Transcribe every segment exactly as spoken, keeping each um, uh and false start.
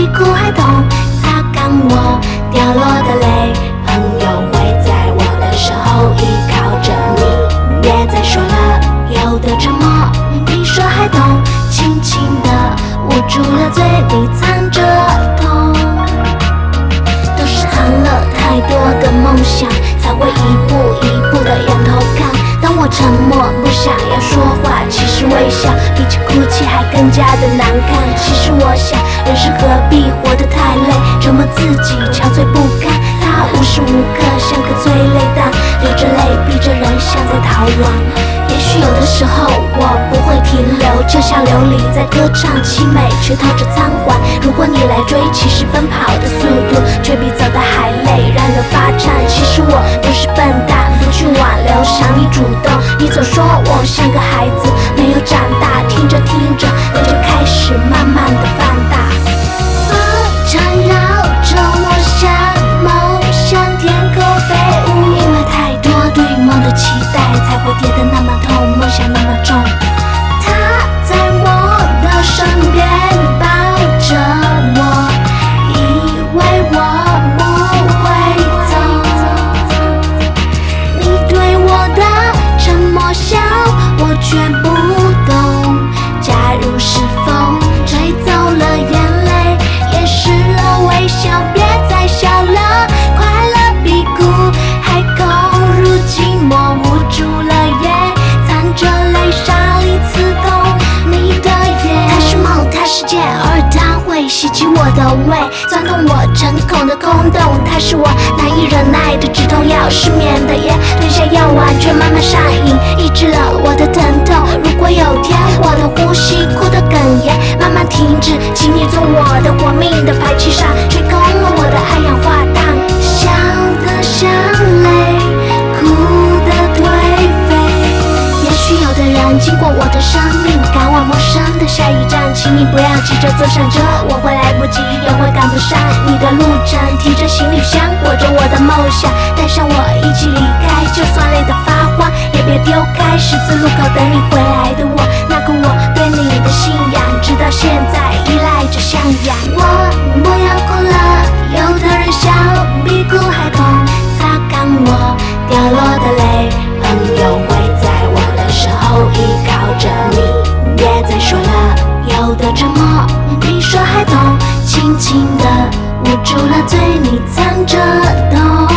股还痛，擦干我掉落的泪。朋友会在我的身后依靠着你，别再说了，有的沉默比说还痛，轻轻地捂住了嘴，里藏着痛。都是藏了太多的梦想，才会一步一步的仰头看。当我沉默不想要说话，其实微笑比起哭泣还更加的难看。其实我想，人生何必活得太累，折磨自己憔悴不堪。他无时无刻像个催泪弹，流着泪逼着人像在逃亡。也许有的时候我不会停留，就像琉璃在歌唱凄美，却透着仓皇。如果你来追，其实奔跑的速度却比走的还累，让人发颤。其实我不是笨蛋，不去挽留，想你主动。你总说我像个孩子，没有长大，听着听着，那就开始慢慢的放大。风缠绕着我，像梦向天空飞舞。因为太多对于梦的期待，才会跌得那么痛，梦想那么重。他在我的身边抱着我，以为我不会走。你对我的沉默笑，我却不懂。假如是风吹走了眼泪，掩饰了微笑，别再笑了。快乐比苦还空，如寂寞捂住了眼，藏着泪沙里刺痛你的眼。它是梦，它是剑，而它会袭击我的胃，钻痛我针孔的空洞。它是我难以忍耐的止痛药，失眠的夜，吞下药丸却慢慢上瘾，抑制了我的疼痛。如果有天我的呼吸哭得哽咽，慢慢停止，请你做我的活命的排气扇，吹空了我的二氧化碳。笑得像泪，哭得颓废。也许有的人经过我的生命，赶往陌生的下一站，请你不要急着坐上车，我会来不及，也会赶不上你的路程。提着行李箱，裹着我的梦想，带上我一起离开，就算累得发慌，也别丢开十字路口等你回来的我，那个我对你的信仰，直到现在依赖着向阳。我不要哭了，有的人笑比哭还痛，擦干我掉落的泪。朋友会在我的身后依靠着你，别再说了，有的沉默比说还痛，轻轻地捂住了嘴，你藏着痛。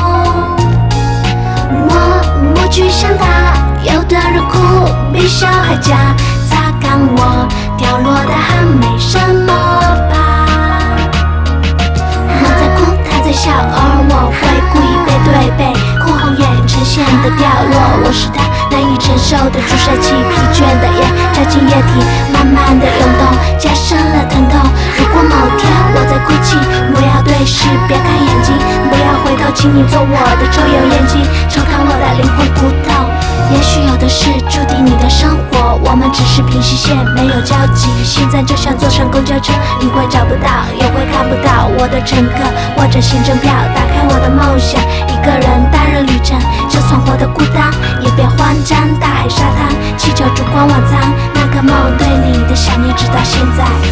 我不去想他，有的人哭比笑还假，擦干我掉落的汗，没什么吧。我在哭，他在笑，而我会故意背对背，哭红眼呈现的掉落。我是他难以承受的注射器，疲倦的眼跳进液体，慢慢的涌动，加深了疼痛。如果某天我在哭泣，不要对视，别看眼睛，不要回头，请你做我的抽油烟机，抽干我的灵魂骨头。也许有的事注定你的生活，我们只是平行线，没有交集。现在就像坐上公交车，你会找不到，也会看不到我的乘客，握着行政票，打开我的梦想，一个人单人旅程，就算活得孤单，也别慌张。大海沙滩，气球烛光晚餐，那个梦对你的想念，直到现在。